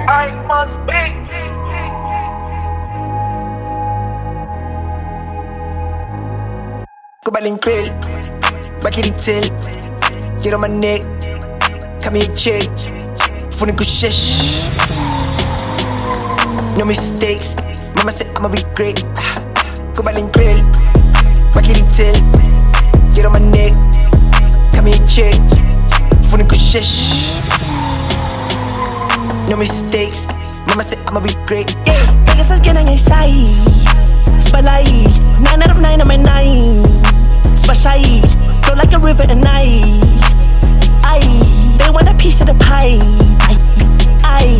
I must be. Go back and grill, back in the tail. Get on my neck, come here check. Funny good shit. No mistakes, mama said I'ma be great. Go back and grill, back in the tail. Get on my neck, come here check. Funny good shit. No mistakes, mama said I'ma be great. Yeah, niggas is getting excited. Spotlight, 9 out of 9 on my 9. Spotlight, flow like a river at night. Aye, they want a piece of the pie. Aye,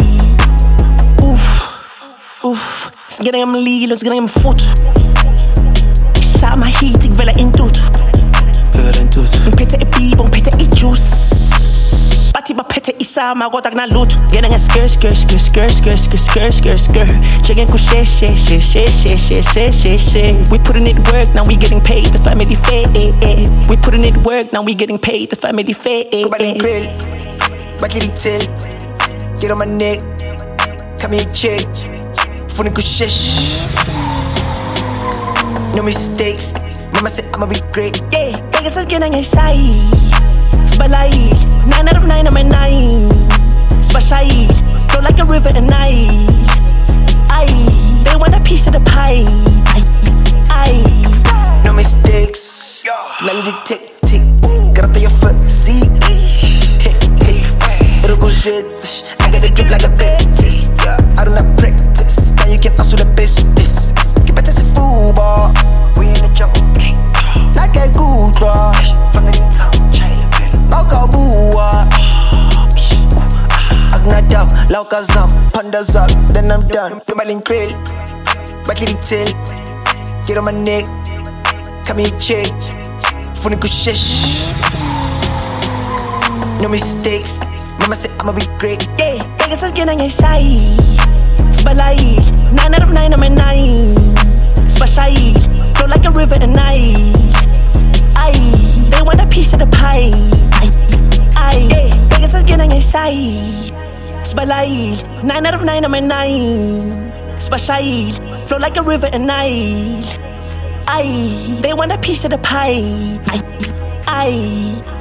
oof. Ska ganhar med lilo, ska ganhar med foto. Samma hit, jag vill in tudo. Peta e bibon, peta e juice. Bati ba peta e sama, godag na luto. Ganhar skirt. Chegando com she. We putting it work, now we getting paid, the family fed. We putting it work, now we getting paid, the family fed. Go back and grill, back in the tail. Get on my neck, come here check. Funny good shit. No mistakes, mama said I'ma be great. Yeah, niggas is getting excited. Spotlight, 9 out of 9 on my 9. Spotlight, flow like a river at night. Aye, they want a piece of the pie. Aye. No mistakes, finally the tick. Garota your foot, see. Tick. It'll go shit. I got a drip like a Baptist. I do not practice. Now you can also the business. Get better as a football. We in the jungle. Like a good draw. From the town, Mauka bua. Agnada, lauka zam, panda zap. Then I'm done. Do my link trail. Back in the tail. Get on my neck. Come here check. Funny good shit. No mistakes, mama said I'ma be great. Yeah, niggas is getting excited. Spotlight, 9 out of 9 on my 9. Spotlight, flow like a river at night. Aye, they want a piece of the pie. Aye, yeah, niggas is getting excited. Spotlight, 9 out of 9 on my 9. Spotlight, flow like a river at night. Aye, they want a piece of the pie. Aye.